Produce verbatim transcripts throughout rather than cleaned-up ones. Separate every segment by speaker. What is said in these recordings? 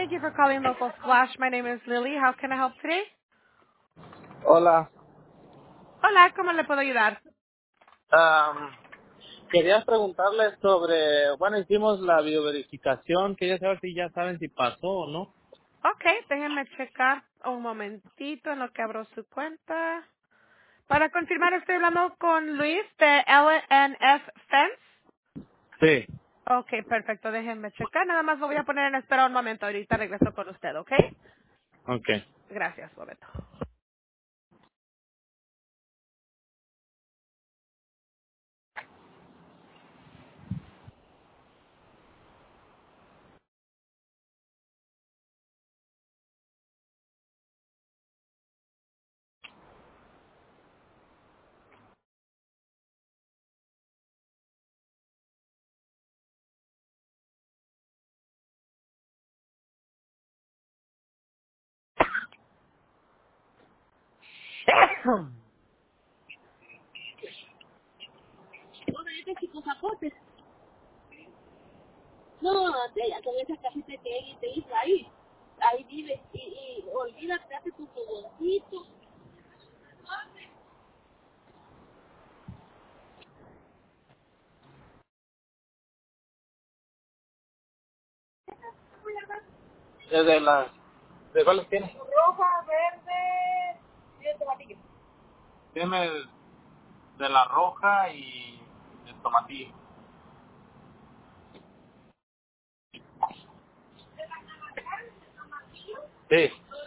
Speaker 1: Thank you for calling Local Splash. My name is Lily. How can I help today?
Speaker 2: Hola.
Speaker 1: Hola, ¿cómo le puedo ayudar?
Speaker 2: Am, quería preguntarles sobre, bueno, hicimos la bioverificación, quería saber si ya saben si pasó o no.
Speaker 1: Okay, déjenme checar un momentito en lo que abro su cuenta. Para confirmar, estoy hablando con Luis de L N F Fence.
Speaker 2: Sí.
Speaker 1: Okay, perfecto, déjenme checar. Nada más lo voy a poner en espera un momento. Ahorita regreso con usted, ¿ok?
Speaker 2: Ok.
Speaker 1: Gracias, un momento.
Speaker 3: O sea, yo te chico zapotes. No, te, con esa casita que ella te hizo ahí. Ahí vive. Y, y olvídate, hace tu fogoncito.
Speaker 2: ¿Es de las, de cuáles tiene?
Speaker 3: Roja, verde. Y el tomatillo.
Speaker 2: Tiene de la roja y el tomatillo. Sí.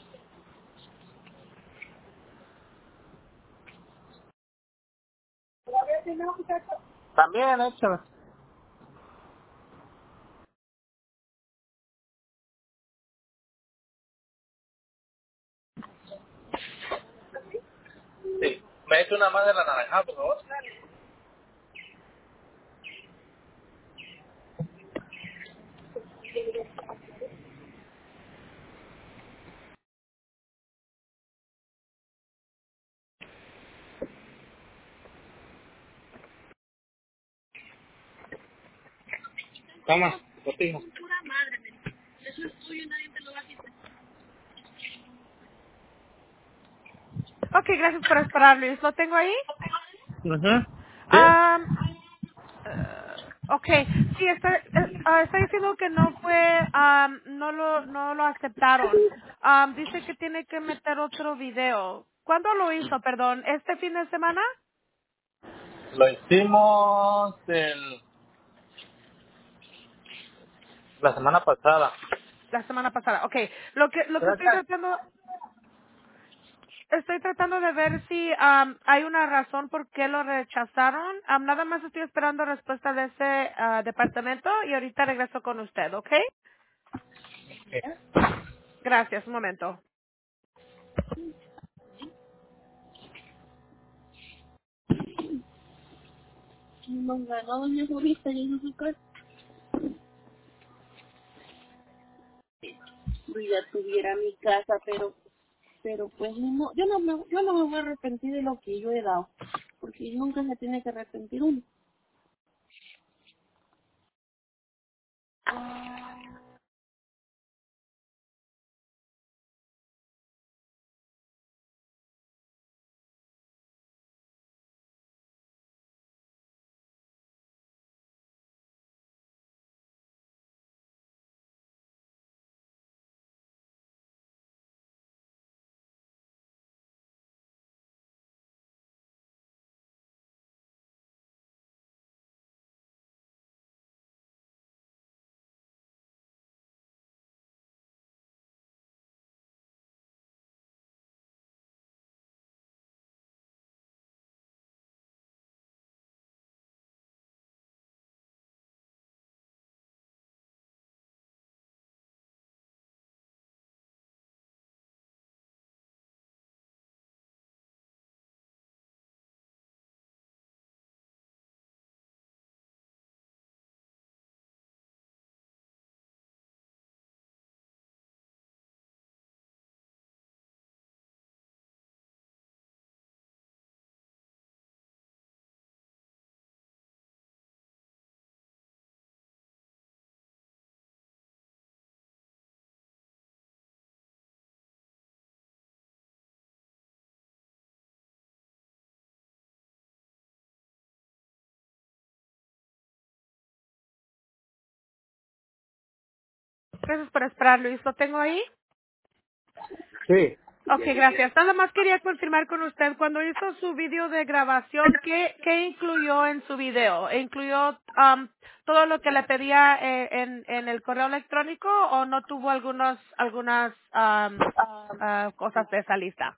Speaker 3: ¿Todavía tiene un muchacho?
Speaker 2: También, échame. Sí. Me echo una más de la naranja, por favor. Toma, botija.
Speaker 3: Pura madre, me dice. Eso es tuyo y nadie te lo va a quitar.
Speaker 1: Okay, gracias por esperar, Luis. ¿Lo tengo ahí?
Speaker 2: Ajá. ¿Sí?
Speaker 1: Um, Eh, okay, sí, está, eh, ah, está diciendo que no fue, am, no lo, no lo aceptaron. Am, dice que tiene que meter otro video. ¿Cuándo lo hizo, perdón? ¿Este fin de semana?
Speaker 2: Lo hicimos el, la semana pasada.
Speaker 1: La semana pasada. Okay, lo que, lo que estoy
Speaker 2: Gracias.
Speaker 1: tratando, estoy tratando de ver si am, hay una razón por qué lo rechazaron. Am, nada más estoy esperando respuesta de ese ah, departamento y ahorita regreso con usted, ¿ok? Gracias, un momento.
Speaker 3: Nos ganó doña Jovita y en su casa. Yo ya tuviera mi casa, pero pero pues no, yo no me yo no me voy a arrepentir de lo que yo he dado, porque nunca se tiene que arrepentir uno.
Speaker 1: Gracias por esperar, Luis. ¿Lo tengo ahí?
Speaker 2: Sí.
Speaker 1: Ok, gracias. Nada más quería confirmar con usted, cuando hizo su video de grabación, ¿qué, qué incluyó en su video? ¿Incluyó um, todo lo que le pedía eh, en, en el correo electrónico o no tuvo algunos, algunas um, ah, cosas de esa lista?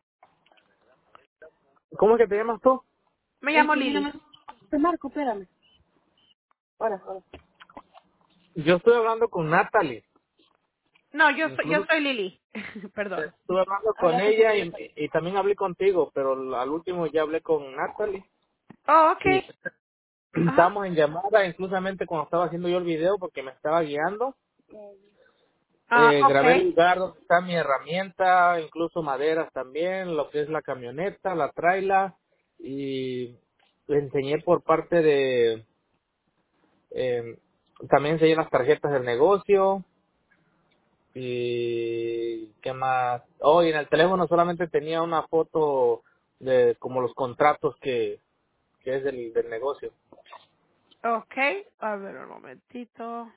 Speaker 2: ¿Cómo es que te llamas tú?
Speaker 1: Me llamo
Speaker 3: Este, mira,
Speaker 1: Lili.
Speaker 3: me- te marco, espérame. Ahora, ahora.
Speaker 2: Yo estoy hablando con Natalie.
Speaker 1: No, yo soy, yo
Speaker 2: Incluso
Speaker 1: soy Lili. Perdón.
Speaker 2: estuve hablando
Speaker 3: Ah,
Speaker 2: con
Speaker 3: ya te escuché,
Speaker 2: ella
Speaker 3: ya
Speaker 2: y,
Speaker 3: está.
Speaker 2: y también hablé contigo, pero al último ya hablé con Natalie.
Speaker 1: Oh,
Speaker 2: Y
Speaker 1: okay. Ajá.
Speaker 2: estábamos en llamada, inclusamente cuando estaba haciendo yo el video, porque me estaba guiando.
Speaker 1: Ah,
Speaker 2: Eh, grabé el
Speaker 1: okay.
Speaker 2: lugar donde está mi herramienta, incluso maderas también, lo que es la camioneta, la traila, y le enseñé por parte de, eh, también enseñé las tarjetas del negocio, y qué más. Oh, y en el teléfono solamente tenía una foto de como los contratos que, que es del, del negocio.
Speaker 1: Okay. A ver un momentito.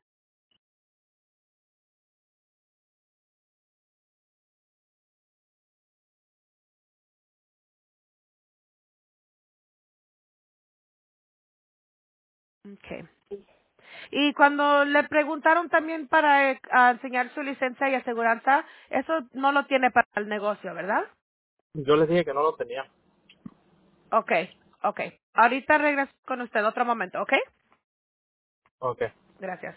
Speaker 1: Okay. Y cuando le preguntaron también para eh, a enseñar su licencia y aseguranza, eso no lo tiene para el negocio, ¿verdad?
Speaker 2: Yo les dije que no lo tenía.
Speaker 1: Okay, okay. Ahorita regreso con usted otro momento, ¿ok?
Speaker 2: Okay.
Speaker 1: Gracias.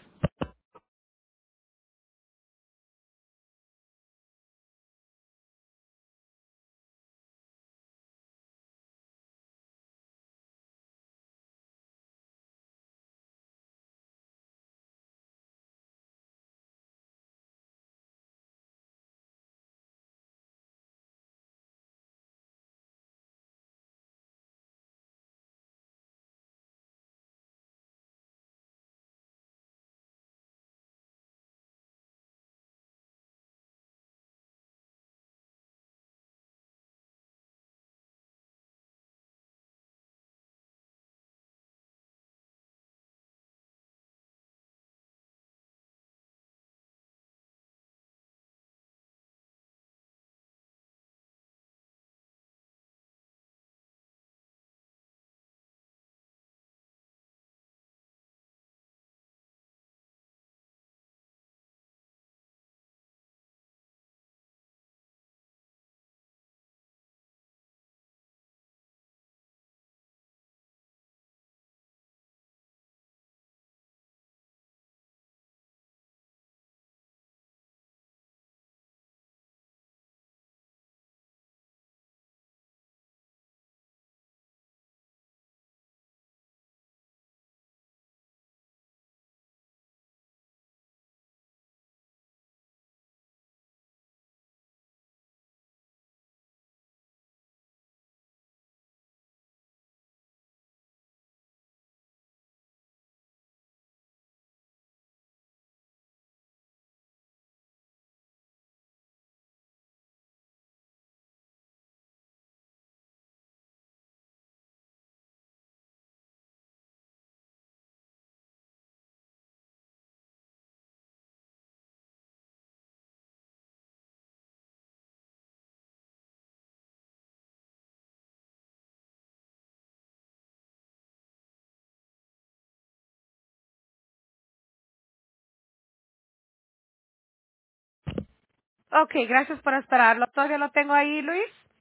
Speaker 1: Okay, gracias por esperarlo. ¿Todavía lo tengo ahí, Luis?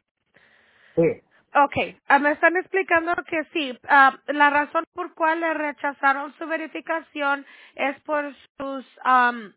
Speaker 2: Sí.
Speaker 1: Okay, ah, me están explicando que sí, ah, la razón por cual le rechazaron su verificación es por sus am,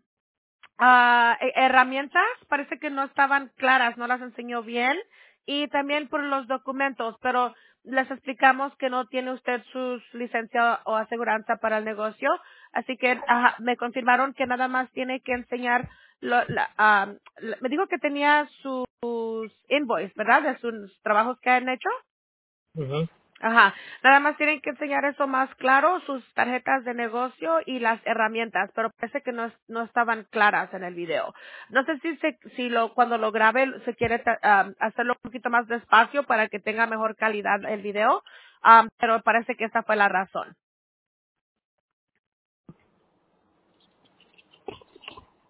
Speaker 1: ah, he- herramientas, parece que no estaban claras, no las enseñó bien, y también por los documentos, pero les explicamos que no tiene usted su licencia o aseguranza para el negocio, así que ajá, me confirmaron que nada más tiene que enseñar, lo- la, ah, la- me dijo que tenía sus invoice, ¿verdad? De sus trabajos que han hecho.
Speaker 2: Ujú.
Speaker 1: Ajá, nada más tienen que enseñar eso más claro, sus tarjetas de negocio y las herramientas, pero parece que no, no estaban claras en el video. No sé si se, si lo, cuando lo grabe se quiere ta- am, hacerlo un poquito más despacio para que tenga mejor calidad el video, am, pero parece que esa fue la razón.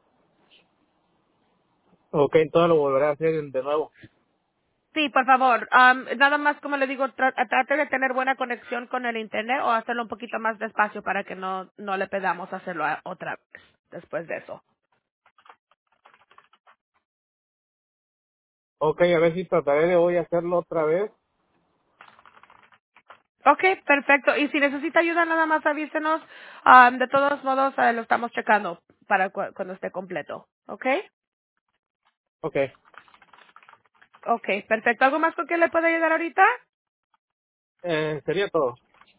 Speaker 2: Ok, entonces lo volveré a hacer de nuevo.
Speaker 1: Sí, por favor. Am, nada más, como le digo, tra- trate de tener buena conexión con el internet o hacerlo un poquito más despacio para que no, no le pedamos hacerlo a- otra vez después de eso.
Speaker 2: Ok, a ver si trataré de hoy hacerlo otra vez.
Speaker 1: Ok, perfecto. Y si necesita ayuda, nada más avísenos. Am, de todos modos, eh, lo estamos checando para cu- cuando esté completo. Ok.
Speaker 2: Ok,
Speaker 1: Ok, perfecto. ¿Algo más con que le pueda ayudar ahorita?
Speaker 2: eh, sería todo.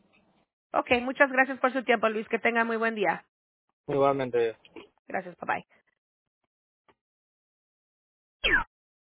Speaker 1: Ok, muchas gracias por su tiempo, Luis. Que tenga muy buen día.
Speaker 2: Igualmente.
Speaker 1: Gracias, bye bye.